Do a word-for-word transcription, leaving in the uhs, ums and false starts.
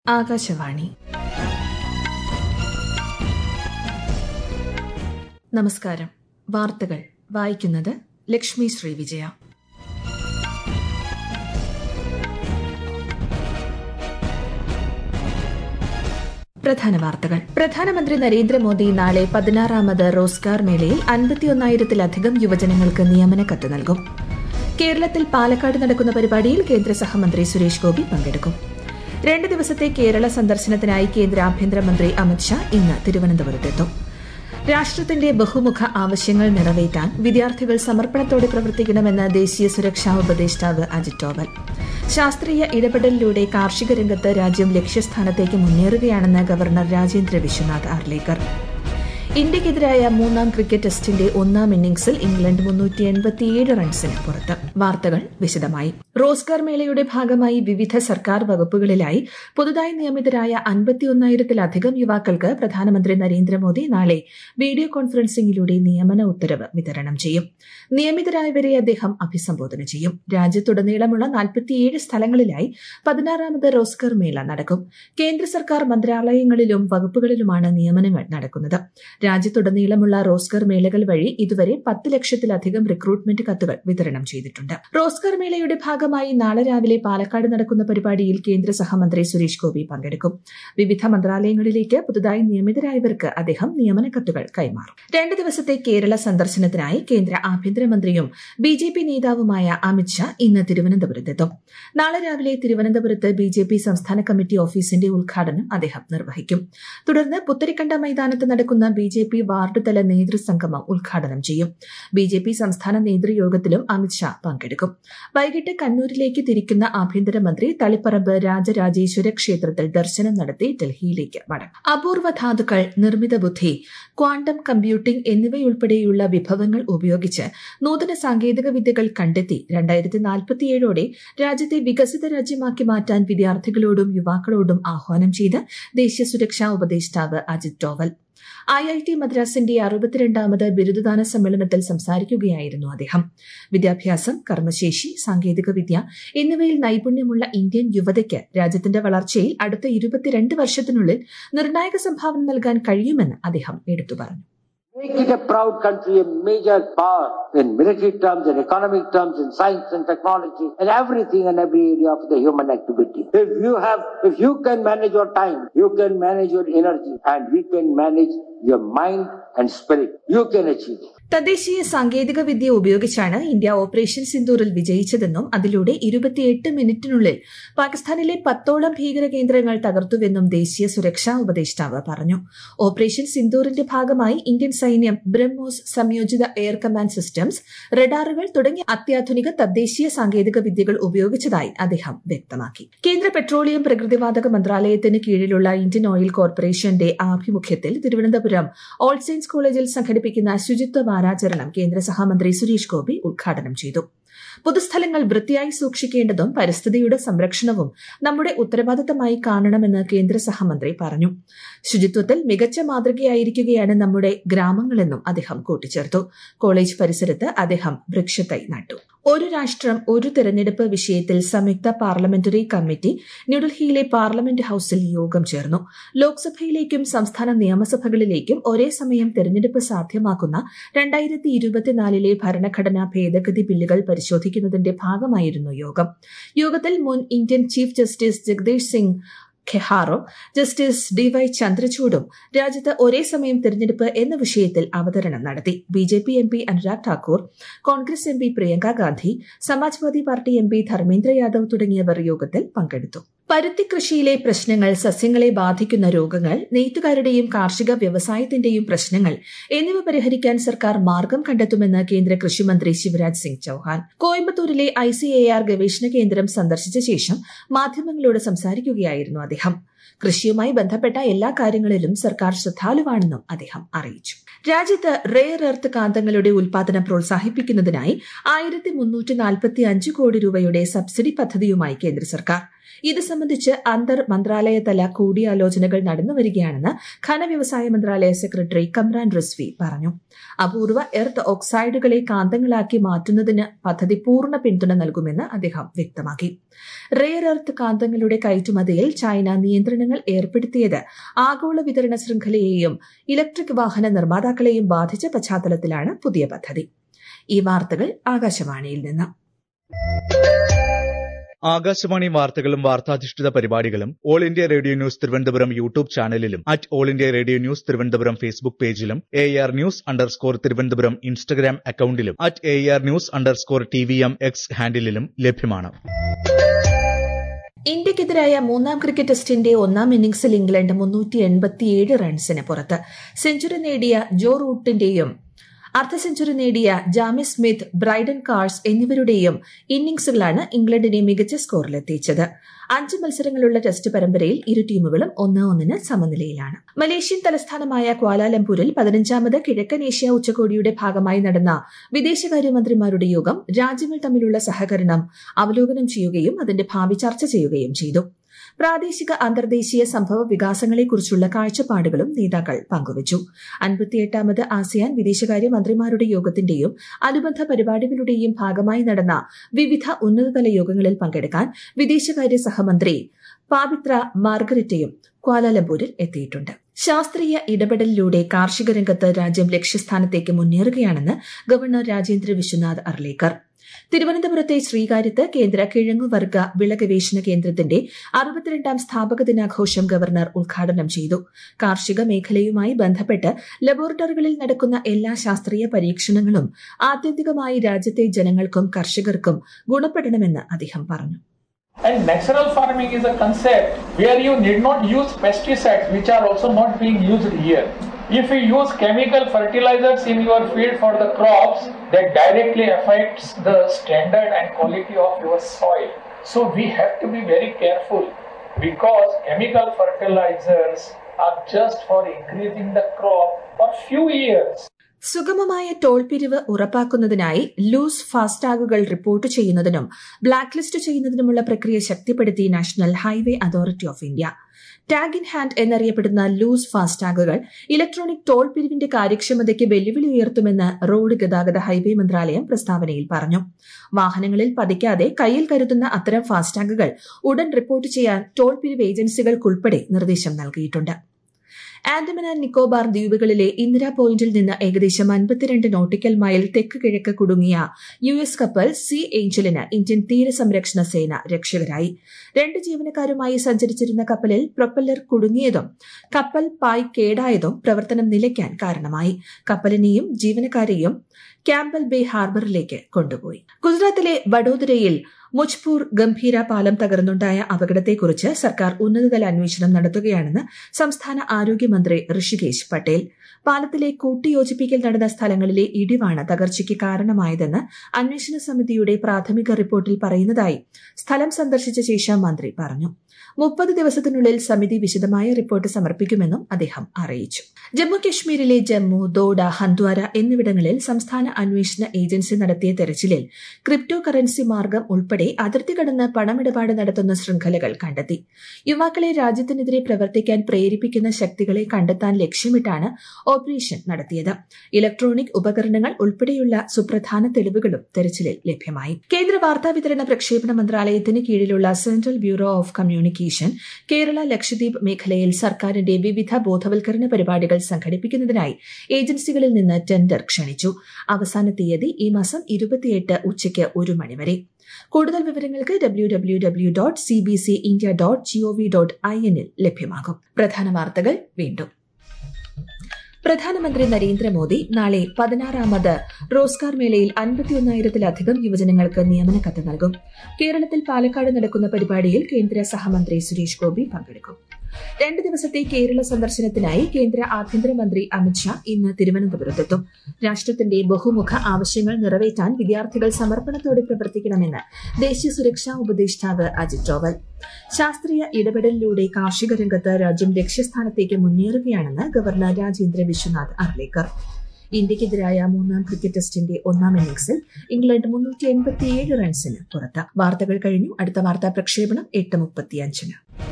ആകാശവാണി. നമസ്കാരം. വാർത്തകൾ വായിക്കുന്നത് ലക്ഷ്മി ശ്രീ വിജയ. പ്രധാന വാർത്തകൾ. പ്രധാനമന്ത്രി നരേന്ദ്രമോദി നാളെ പതിനാറാമത് റോസ്ഗാർ മേളയിൽ അൻപത്തിയൊന്നായിരത്തിലധികം യുവജനങ്ങൾക്ക് നിയമന കത്ത് നൽകും. കേരളത്തിൽ പാലക്കാട് നടക്കുന്ന പരിപാടിയിൽ കേന്ദ്ര സഹമന്ത്രി സുരേഷ് ഗോപി പങ്കെടുക്കും. രണ്ട് ദിവസത്തെ കേരള സന്ദർശനത്തിനായി കേന്ദ്ര ആഭ്യന്തരമന്ത്രി അമിത്ഷാ ഇന്ന് തിരുവനന്തപുരത്തെത്തും. രാഷ്ട്രത്തിന്റെ ബഹുമുഖ ആവശ്യങ്ങൾ നിറവേറ്റാൻ വിദ്യാർത്ഥികൾ സമർപ്പണത്തോടെ പ്രവർത്തിക്കണമെന്ന് ദേശീയ സുരക്ഷാ ഉപദേഷ്ടാവ് അജിത് ഡോവൽ. ശാസ്ത്രീയ ഇടപെടലിലൂടെ കാർഷിക രംഗത്ത് രാജ്യം ലക്ഷ്യസ്ഥാനത്തേക്ക് മുന്നേറുകയാണെന്ന് ഗവർണർ രാജേന്ദ്ര വിശ്വനാഥ് ആർലേക്കർ. ഇന്ത്യയ്ക്കെതിരായ മൂന്നാം ക്രിക്കറ്റ് ടെസ്റ്റിന്റെ ഒന്നാം ഇന്നിംഗ്സിൽ ഇംഗ്ലണ്ട് മുന്നൂറ്റി എൺപത്തിയേഴ് റൺസിന് പുറത്ത്. വാർത്തകൾ വിശദമായി. റോസ്ഗാർ മേളയുടെ ഭാഗമായി വിവിധ സർക്കാർ വകുപ്പുകളിലായി പുതുതായി നിയമിതരായ അൻപത്തിയൊന്നായിരത്തിലധികം യുവാക്കൾക്ക് പ്രധാനമന്ത്രി നരേന്ദ്രമോദി നാളെ വീഡിയോ കോൺഫറൻസിംഗിലൂടെ നിയമന ഉത്തരവ് വിതരണം ചെയ്യും. നിയമിതരായവരെ അദ്ദേഹം അഭിസംബോധന ചെയ്യും. രാജ്യത്തുടനീളമുള്ള നാൽപ്പത്തിയേഴ് സ്ഥലങ്ങളിലായി പതിനാറാമത് റോസ്ഗാർ മേള നടക്കും. കേന്ദ്ര സർക്കാർ മന്ത്രാലയങ്ങളിലും വകുപ്പുകളിലുമാണ് നിയമനങ്ങൾ നടക്കുന്നത്. രാജ്യത്തുടനീളമുള്ള റോസ്ഗാർ മേളകൾ വഴി ഇതുവരെ പത്ത് ലക്ഷത്തിലധികം റിക്രൂട്ട്മെന്റ് കത്തുകൾ വിതരണം ചെയ്തിട്ടുണ്ട്. റോസ്ഗാർ മേളയുടെ ഭാഗമായി നാളെ രാവിലെ പാലക്കാട് നടക്കുന്ന പരിപാടിയിൽ കേന്ദ്ര സഹമന്ത്രി സുരേഷ് ഗോപി പങ്കെടുക്കും. വിവിധ മന്ത്രാലയങ്ങളിലേക്ക് പുതുതായി നിയമിതരായവർക്ക് അദ്ദേഹം നിയമന കത്തുകൾ കൈമാറും. രണ്ട് ദിവസത്തെ കേരള സന്ദർശനത്തിനായി കേന്ദ്ര ആഭ്യന്തരമന്ത്രിയും ബി ജെ പി നേതാവുമായ അമിത്ഷാ ഇന്ന് തിരുവനന്തപുരത്തെത്തും. നാളെ രാവിലെ തിരുവനന്തപുരത്ത് ബി ജെ പി സംസ്ഥാന കമ്മിറ്റി ഓഫീസിന്റെ ഉദ്ഘാടനം അദ്ദേഹം നിർവഹിക്കും. തുടർന്ന് പുത്തരിക്കണ്ട മൈതാനത്ത് നടക്കുന്ന ബി ജെ പി വാർഡ് തല നേതൃസംഗമം ഉദ്ഘാടനം ചെയ്യും. ബി ജെ പി സംസ്ഥാന നേതൃയോഗത്തിലും അമിത്ഷാ പങ്കെടുക്കും. വൈകിട്ട് കണ്ണൂരിലേക്ക് തിരിക്കുന്ന ആഭ്യന്തരമന്ത്രി തളിപ്പറമ്പ് രാജരാജേശ്വര ക്ഷേത്രത്തിൽ ദർശനം നടത്തി ഡൽഹിയിലേക്ക് മടങ്ങും. അപൂർവ ധാതുക്കൾ, നിർമ്മിത ബുദ്ധി, ക്വാണ്ടം കമ്പ്യൂട്ടിംഗ് എന്നിവയുൾപ്പെടെയുള്ള വിഭവങ്ങൾ ഉപയോഗിച്ച് നൂതന സാങ്കേതിക വിദ്യകൾ കണ്ടെത്തി രണ്ടായിരത്തി നാൽപ്പത്തിയേഴോടെ രാജ്യത്തെ വികസിത രാജ്യമാക്കി മാറ്റാൻ വിദ്യാർത്ഥികളോടും യുവാക്കളോടും ആഹ്വാനം ചെയ്ത് ദേശീയ സുരക്ഷാ ഉപദേഷ്ടാവ് Ajit Doval. I I T മദ്രാസിന്റെ അറുപത്തിരണ്ടാമത് ബിരുദദാന സമ്മേളനത്തിൽ സംസാരിക്കുകയായിരുന്നു അദ്ദേഹം. വിദ്യാഭ്യാസം, കർമ്മശേഷി, സാങ്കേതികവിദ്യ എന്നിവയിൽ നൈപുണ്യമുള്ള ഇന്ത്യൻ യുവതയ്ക്ക് രാജ്യത്തിന്റെ വളർച്ചയിൽ അടുത്ത ഇരുപത്തിരണ്ട് വർഷത്തിനുള്ളിൽ നിർണായക സംഭാവന നൽകാൻ കഴിയുമെന്ന് അദ്ദേഹം എടുത്തു പറഞ്ഞു. Make it a proud country, a major power in military terms, in economic terms, in science and technology, and everything and every area of the human activity. If you have, if you can manage your time, you can manage your energy, and we can manage your mind and spirit. You can achieve it. തദ്ദേശീയ സാങ്കേതിക വിദ്യ ഉപയോഗിച്ചാണ് India operation സിന്ദൂറിൽ വിജയിച്ചതെന്നും അതിലൂടെ ഇരുപത്തിയെട്ട് മിനിറ്റിനുള്ളിൽ പാകിസ്ഥാനിലെ പത്തോളം ഭീകര കേന്ദ്രങ്ങൾ തകർത്തുവെന്നും ദേശീയ സുരക്ഷാ ഉപദേഷ്ടാവ് പറഞ്ഞു. ഓപ്പറേഷൻ സിന്ദൂറിന്റെ ഭാഗമായി ഇന്ത്യൻ സൈന്യം ബ്രഹ്മോസ്, സംയോജിത എയർ കമാൻഡ് സിസ്റ്റംസ്, റഡാറുകൾ തുടങ്ങിയ അത്യാധുനിക തദ്ദേശീയ സാങ്കേതിക വിദ്യകൾ ഉപയോഗിച്ചതായി അദ്ദേഹം വ്യക്തമാക്കി. കേന്ദ്ര പെട്രോളിയം പ്രകൃതിവാതക മന്ത്രാലയത്തിന് കീഴിലുള്ള ഇന്ത്യൻ ഓയിൽ കോർപ്പറേഷന്റെ ആഭിമുഖ്യത്തിൽ തിരുവനന്തപുരം ഓൾ സെയിൻസ് കോളേജിൽ സംഘടിപ്പിക്കുന്ന ശുചിത്വ വാരാചരണം കേന്ദ്ര സഹമന്ത്രി സുരേഷ് ഗോപി ഉദ്ഘാടനം ചെയ്തു. പൊതുസ്ഥലങ്ങൾ വൃത്തിയായി സൂക്ഷിക്കേണ്ടതും പരിസ്ഥിതിയുടെ സംരക്ഷണവും നമ്മുടെ ഉത്തരവാദിത്തമായി കാണണമെന്ന് കേന്ദ്ര സഹമന്ത്രി പറഞ്ഞു. ശുചിത്വത്തിൽ മികച്ച മാതൃകയായിരിക്കുകയാണ് നമ്മുടെ ഗ്രാമങ്ങളെന്നും അദ്ദേഹം കൂട്ടിച്ചേർത്തു. കോളേജ് പരിസരത്ത് അദ്ദേഹം വൃക്ഷത്തൈ നട്ടു. ഒരു രാഷ്ട്രം ഒരു തെരഞ്ഞെടുപ്പ് വിഷയത്തിൽ സംയുക്ത പാർലമെന്ററി കമ്മിറ്റി ന്യൂഡൽഹിയിലെ പാർലമെന്റ് ഹൌസിൽ യോഗം ചേർന്നു. ലോക്സഭയിലേക്കും സംസ്ഥാന നിയമസഭകളിലേക്കും ഒരേ സമയം തെരഞ്ഞെടുപ്പ് സാധ്യമാക്കുന്ന രണ്ടായിരത്തി ഇരുപത്തിനാലിലെ ഭരണഘടനാ ഭേദഗതി ബില്ലുകൾ പരിശോധിക്കുന്നതിന്റെ ഭാഗമായിരുന്നു യോഗം. യോഗത്തിൽ മുൻ Indian chief justice Jagdish Singh ഖെഹാറും ജസ്റ്റിസ് ഡി വൈ ചന്ദ്രചൂഡും രാജ്യത്ത് ഒരേ സമയം തെരഞ്ഞെടുപ്പ് എന്ന വിഷയത്തിൽ അവതരണം നടത്തി. B J P M P Anurag Thakur, Congress M P Priyanka Gandhi, Samajwadi party M P Dharmendra Yadav തുടങ്ങിയവർ യോഗത്തിൽ പങ്കെടുത്തു. പരുത്തി കൃഷിയിലെ പ്രശ്നങ്ങൾ, സസ്യങ്ങളെ ബാധിക്കുന്ന രോഗങ്ങൾ, നെയ്ത്തുകാരുടെയും കാർഷിക വ്യവസായത്തിന്റെയും പ്രശ്നങ്ങൾ എന്നിവ പരിഹരിക്കാൻ സർക്കാർ മാർഗം കണ്ടെത്തുമെന്ന് കേന്ദ്ര കൃഷിമന്ത്രി ശിവരാജ് സിംഗ് ചൌഹാൻ കോയമ്പത്തൂരിലെ ഐ സി എ ആർ ഗവേഷണ കേന്ദ്രം സന്ദർശിച്ച ശേഷം മാധ്യമങ്ങളോട് സംസാരിക്കുകയായിരുന്നു അദ്ദേഹം. കൃഷിയുമായി ബന്ധപ്പെട്ട എല്ലാ കാര്യങ്ങളിലും സർക്കാർ ശ്രദ്ധാലുവാണെന്നും അദ്ദേഹം അറിയിച്ചു. രാജ്യത്ത് റെയർ എർത്ത് കാന്തങ്ങളുടെ ഉൽപാദനം പ്രോത്സാഹിപ്പിക്കുന്നതിനായി ആയിരത്തി മുന്നൂറ്റി നാൽപ്പത്തി അഞ്ച് കോടി രൂപയുടെ സബ്സിഡി പദ്ധതിയുമായി കേന്ദ്ര സർക്കാർ. ഇത് സംബന്ധിച്ച് അന്തർ മന്ത്രാലയതല കൂടിയാലോചനകൾ നടന്നുവരികയാണെന്ന് ഖനവ്യവസായ മന്ത്രാലയ സെക്രട്ടറി കമ്രാൻ റിസ്വി പറഞ്ഞു. അപൂർവ എർത്ത് ഓക്സൈഡുകളെ കാന്തങ്ങളാക്കി മാറ്റുന്നതിന് പദ്ധതി പൂർണ്ണ പിന്തുണ നൽകുമെന്ന് അദ്ദേഹം വ്യക്തമാക്കി. റെയർ എർത്ത് കാന്തങ്ങളുടെ കയറ്റുമതിയിൽ ചൈന നിയന്ത്രണങ്ങൾ ഏർപ്പെടുത്തിയത് ആഗോള വിതരണ ശൃംഖലയെയും ഇലക്ട്രിക് വാഹന നിർമ്മാതാക്കളെയും ബാധിച്ച പശ്ചാത്തലത്തിലാണ് പുതിയ പദ്ധതി. ഈ വാർത്തകൾ ആകാശവാണിയിൽ നിന്ന്. ആകാശവാണി വാർത്തകളും വാർത്താധിഷ്ഠിത പരിപാടികളും all India radio news Thiruvananthapuram YouTube ചാനലിലും at all India radio news Thiruvananthapuram Facebook പേജിലും A R news underscore Thiruvananthapuram Instagram അക്കൌണ്ടിലും at A R news underscore T V M X ഹാൻഡിലും ലഭ്യമാണ്. ഇന്ത്യക്കെതിരായ മൂന്നാം ക്രിക്കറ്റ് ടെസ്റ്റിന്റെ ഒന്നാം ഇന്നിംഗ്സിൽ ഇംഗ്ലണ്ട് മുന്നൂറ്റി എൺപത്തിയേഴ് റൺസിന് പുറത്ത്. സെഞ്ചുറി നേടിയ ജോ റൂട്ടിന്റെയും അർദ്ധ സെഞ്ചുറി നേടിയ ജാമി സ്മിത്ത്, ബ്രൈഡൻ കാർസ് എന്നിവരുടെയും ഇന്നിംഗ്സുകളാണ് ഇംഗ്ലണ്ടിനെ മികച്ച സ്കോറിലെത്തിച്ചത്. അഞ്ച് മത്സരങ്ങളുള്ള ടെസ്റ്റ് പരമ്പരയിൽ ഇരു ടീമുകളും ഒന്ന് ഒന്നിന് സമനിലയിലാണ്. മലേഷ്യൻ തലസ്ഥാനമായ ക്വാലാലംപൂരിൽ പതിനഞ്ചാമത് കിഴക്കൻ ഏഷ്യ ഉച്ചകോടിയുടെ ഭാഗമായി നടന്ന വിദേശകാര്യമന്ത്രിമാരുടെ യോഗം രാജ്യങ്ങൾ തമ്മിലുള്ള സഹകരണം അവലോകനം ചെയ്യുകയും അതിന്റെ ഭാവി ചർച്ച ചെയ്യുകയും ചെയ്തു. പ്രാദേശിക അന്തർദേശീയ സംഭവ വികാസങ്ങളെക്കുറിച്ചുള്ള കാഴ്ചപ്പാടുകളും നേതാക്കൾ പങ്കുവച്ചു. അൻപത്തിയെട്ടാമത് ആസിയാൻ വിദേശകാര്യ മന്ത്രിമാരുടെ യോഗത്തിന്റെയും അനുബന്ധ പരിപാടികളുടെയും ഭാഗമായി നടന്ന വിവിധ ഉന്നതതല യോഗങ്ങളിൽ പങ്കെടുക്കാൻ വിദേശകാര്യ സഹമന്ത്രി പാവിത്ര മാർഗരറ്റയും ക്വാലാലംപൂരിൽ എത്തിയിട്ടുണ്ട്. ശാസ്ത്രീയ ഇടപെടലിലൂടെ കാർഷിക രംഗത്ത് രാജ്യം ലക്ഷ്യസ്ഥാനത്തേക്ക് മുന്നേറുകയാണെന്ന് ഗവർണർ രാജേന്ദ്ര വിശ്വനാഥ് അർലേക്കർ. തിരുവനന്തപുരത്തെ ശ്രീകാര്യത്ത് കേന്ദ്ര കിഴങ്ങുവർഗ വിള ഗവേഷണ കേന്ദ്രത്തിന്റെ അറുപത്തിരണ്ടാം സ്ഥാപക ദിനാഘോഷം ഗവർണർ ഉദ്ഘാടനം ചെയ്തു. കാർഷിക മേഖലയുമായി ബന്ധപ്പെട്ട് ലബോറട്ടറികളിൽ നടക്കുന്ന എല്ലാ ശാസ്ത്രീയ പരീക്ഷണങ്ങളും ആത്യന്തികമായി രാജ്യത്തെ ജനങ്ങൾക്കും കർഷകർക്കും ഗുണപ്പെടണമെന്ന് അദ്ദേഹം പറഞ്ഞു. And natural farming is a concept where you need not use pesticides, which are also not being used here. If you use chemical fertilizers in your field for the crops, that directly affects the standard and quality of your soil. So we have to be very careful, because chemical fertilizers are just for increasing the crop for few years. സുഗമമായ toll പിരിവ് ഉറപ്പാക്കുന്നതിനായി loose ഫാസ്ടാഗുകൾ report ചെയ്യുന്നതിനും black list ചെയ്യുന്നതിനുമുള്ള പ്രക്രിയ ശക്തിപ്പെടുത്തി national highway authority of India. Tag in hand എന്നറിയപ്പെടുന്ന loose ഫാസ്ടാഗുകൾ ഇലക്ട്രോണിക് ടോൾ പിരിവിന്റെ കാര്യക്ഷമതയ്ക്ക് വെല്ലുവിളി ഉയർത്തുമെന്ന് റോഡ് ഗതാഗത ഹൈവേ മന്ത്രാലയം പ്രസ്താവനയിൽ പറഞ്ഞു. വാഹനങ്ങളിൽ പതിക്കാതെ കയ്യിൽ കരുതുന്ന അത്തരം ഫാസ്ടാഗുകൾ ഉടൻ റിപ്പോർട്ട് ചെയ്യാൻ ടോൾ പിരിവ് ഏജൻസികൾക്കുൾപ്പെടെ നിർദ്ദേശം നൽകിയിട്ടുണ്ട്. ആൻഡമാൻ ആൻഡ് നിക്കോബാർ ദ്വീപുകളിലെ ഇന്ദിര പോയിന്റിൽ നിന്ന് ഏകദേശം അൻപത്തിരണ്ട് നോട്ടിക്കൽ മൈൽ തെക്ക് കിഴക്ക് കുടുങ്ങിയ യു എസ് കപ്പൽ സീ ഏഞ്ചലിന് ഇന്ത്യൻ തീരസംരക്ഷണ സേന രക്ഷകരായി. രണ്ട് ജീവനക്കാരുമായി സഞ്ചരിച്ചിരുന്ന കപ്പലിൽ പ്രൊപ്പല്ലർ കുടുങ്ങിയതും കപ്പൽ പായ് കേടായതും പ്രവർത്തനം നിലയ്ക്കാൻ കാരണമായി. കപ്പലിനെയും ജീവനക്കാരെയും ക്യാമ്പൽ ബേ ഹാർബറിലേക്ക് കൊണ്ടുപോയി. ഗുജറാത്തിലെ വഡോദരയിൽ മുജ്പൂർ ഗംഭീര പാലം തകർന്നുണ്ടായ അപകടത്തെക്കുറിച്ച് സർക്കാർ ഉന്നതതല അന്വേഷണം നടത്തുകയാണെന്ന് സംസ്ഥാന ആരോഗ്യമന്ത്രി ഋഷികേശ് പട്ടേൽ. പാലത്തിലെ കൂട്ടിയോജിപ്പിക്കൽ നടന്ന സ്ഥലങ്ങളിലെ ഇടിവാണ് തകർച്ചയ്ക്ക് കാരണമായതെന്ന് അന്വേഷണ സമിതിയുടെ പ്രാഥമിക റിപ്പോർട്ടിൽ പറയുന്നതായി സ്ഥലം സന്ദർശിച്ച ശേഷം മന്ത്രി പറഞ്ഞു. മുപ്പത് ദിവസത്തിനുള്ളിൽ സമിതി വിശദമായ റിപ്പോർട്ട് സമർപ്പിക്കുമെന്നും അദ്ദേഹം അറിയിച്ചു. ജമ്മു കശ്മീരിലെ ജമ്മു, ദോഡ, ഹന്ദ്വാര എന്നിവിടങ്ങളിൽ സംസ്ഥാന അന്വേഷണ ഏജൻസി നടത്തിയ തെരച്ചിലിൽ ക്രിപ്റ്റോ കറൻസി മാർഗം ഉൾപ്പെടെ അതിർത്തി കടന്ന് പണമിടപാട് നടത്തുന്ന ശൃംഖലകൾ കണ്ടെത്തി. യുവാക്കളെ രാജ്യത്തിനെതിരെ പ്രവർത്തിക്കാൻ പ്രേരിപ്പിക്കുന്ന ശക്തികളെ കണ്ടെത്താൻ ലക്ഷ്യമിട്ടാണ് ഓപ്പറേഷൻ നടത്തിയത്. ഇലക്ട്രോണിക് ഉപകരണങ്ങൾ ഉൾപ്പെടെയുള്ള സുപ്രധാന തെളിവുകളും തെരച്ചിലിൽ ലഭ്യമായി. കേന്ദ്ര വാർത്താവിതരണ പ്രക്ഷേപണ മന്ത്രാലയത്തിന് കീഴിലുള്ള central bureau of communication Kerala Lakshadweep മേഖലയിൽ സർക്കാരിന്റെ വിവിധ ബോധവൽക്കരണ പരിപാടികൾ സംഘടിപ്പിക്കുന്നതിനായി ഏജൻസികളിൽ നിന്ന് ടെൻഡർ ക്ഷണിച്ചു. അവസാന തീയതി ഈ മാസം ഇരുപത്തിയെട്ട് ഉച്ചയ്ക്ക് ഒരു മണിവരെ. കൂടുതൽ വിവരങ്ങൾക്ക് W W W dot C B C India dot G O V dot I എന്നിൽ ലഭ്യമാകും. പ്രധാന വാർത്തകൾ വീണ്ടും. പ്രധാനമന്ത്രി നരേന്ദ്രമോദി നാളെ പതിനാറാമത് റോസ്ഗാർ മേളയിൽ അൻപത്തിയൊന്നായിരത്തിലധികം യുവജനങ്ങൾക്ക് നിയമന കത്ത് നൽകും. കേരളത്തിൽ പാലക്കാട് നടക്കുന്ന പരിപാടിയിൽ കേന്ദ്ര സഹമന്ത്രി സുരേഷ് ഗോപി പങ്കെടുക്കും. രണ്ട് ദിവസത്തെ കേരള സന്ദർശനത്തിനായി കേന്ദ്ര ആഭ്യന്തരമന്ത്രി അമിത്ഷാ ഇന്ന് തിരുവനന്തപുരത്തെത്തും. രാഷ്ട്രത്തിന്റെ ബഹുമുഖ ആവശ്യങ്ങൾ നിറവേറ്റാൻ വിദ്യാർത്ഥികൾ സമർപ്പണത്തോടെ പ്രവർത്തിക്കണമെന്ന് ദേശീയ സുരക്ഷാ ഉപദേഷ്ടാവ് അജിത് ഡോവൽ. ശാസ്ത്രീയ ഇടപെടലിലൂടെ കാർഷിക രംഗത്ത് രാജ്യം ലക്ഷ്യസ്ഥാനത്തേക്ക് മുന്നേറുകയാണെന്ന് ഗവർണർ രാജേന്ദ്ര വിശ്വനാഥ് അർലേക്കർ. ഇന്ത്യക്കെതിരായ മൂന്നാം ക്രിക്കറ്റ് ടെസ്റ്റിന്റെ ഒന്നാം ഇന്നിംഗ്സിൽ ഇംഗ്ലണ്ട് മുന്നൂറ്റി എൺപത്തിയേഴ് റൺസിന് പുറത്ത്. വാർത്തകൾ കഴിഞ്ഞു. അടുത്ത വാർത്താ പ്രക്ഷേപണം എട്ട് മുപ്പത്തിയഞ്ചിന്.